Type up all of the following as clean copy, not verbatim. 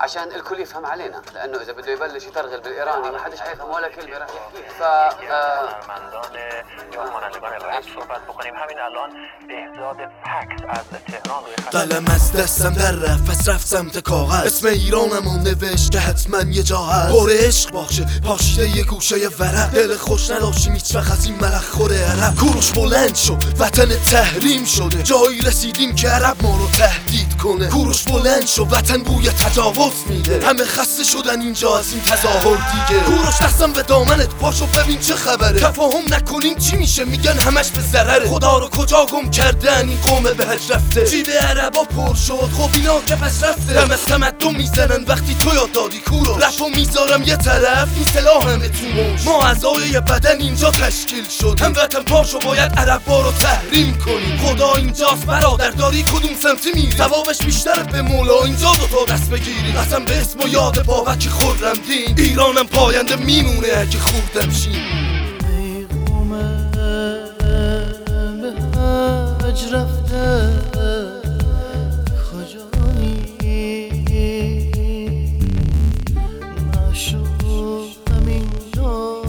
عشان الكل يفهم علينا، لانه اذا بده يبلش يترغل بالايراني ما حدش حيفهم ولا كلمه راح يحكيها. ف بکنیم همین الان بهزاد فکس از تهران قلم از دستم در رفت پس رفت سمت کاغذ، اسم ایرانم و نوشت که حتما یه جا هست. پر عشق باشه پاشیده یه گوشه ورق، دل خوش نداشتیم هیچ وقت از این ملخ خور عرب. کوروش بلند شد وطن تحریم شده، جایی رسیدیم که عرب ما رو تهدید کنه. کوروش بلند شد وطن بوی تجاوز میده، همه خسته شدن اینجا از این تظاهر دیگه. کوروش دستم به دامنت پاشو ببین چه خبره، تفاهم نکنیم چی میشه میگن همش به ضرره. خدا رو کجا گم کردن این قوم بهش رفته، جیب عربا پر شد خب اینا که پس رفته. دم از تمدن میزنن وقتی تو یاد دادی کوروش، رفو میذارم یه طرف این سلاح همه تو موش. ما اعضای یه بدن اینجا تشکیل شد، هموطن پاشو باید عربا رو تحریم کنیم. خدا اینجاست برادر داری کدوم سمتی میری، ثوابش بیشتر به مولا اینجا دوتا دست بگیری. قسم به اسم و یاد بابک خرم دین، ایرانم پاینده میمونه اگه خوردم شین. رفته کجایی معشوق همینجا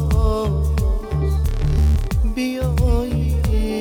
بیایی.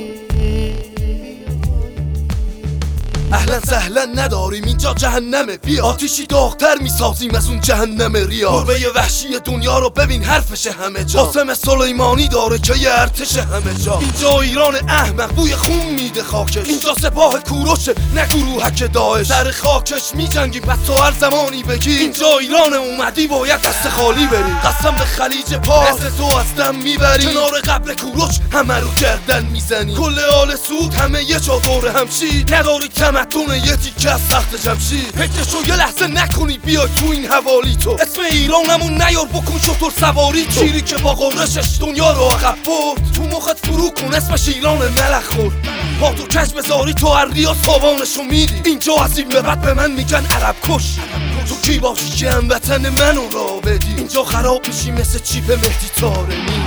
اهلا سهلا نداریم اینجا جهنمه، بیا آتیشی داغتر میسازیم از اون جهنم ریا. گربه وحشی دنیا رو ببین حرفشه همه جا، قاسم سلیمانی داره که یه ارتش همه جا. اینجا ایران احمق بوی خون میده خاکش، اینجا سپاه کوروشه نه گروهک داعش. سر خاکش میجنگیم پس تو هر زمانی بگی اینجا ایران اومدی باید دست خالی بری. قسم به خلیج پاس تو از دم میبری، کنار قبر کوروش همه رو گردن میزنی. کل آل سود همه یه جا دور همشید، نداری تمدن یه تیکه از سخت جمشید. فکرشو یه لحظه نکنی بیای تو این حوالی تو، اسم ایرانمون نیار بکن شطور سواری تو. شیری که با قرشش دنیا رو عقب برد، تو مخت فرو کن اسمش ایران ملخ خورد. پا تو کش بذاری تو هر ریا تاوانشو میدی. اینجا از این به بعد به من میگن عرب کش، تو کی باشی که هموطن منو را بدی. اینجا خراب میشی مثل چیپ مهدی طارمی.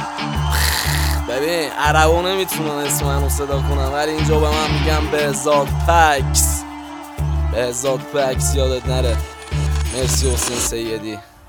ببین عربا نمیتونن اسم منو صدا کنن، ولی اینجا به من میگم بهزاد فکس. بهزاد فکس یادت نره. مرسی حسین سیدی.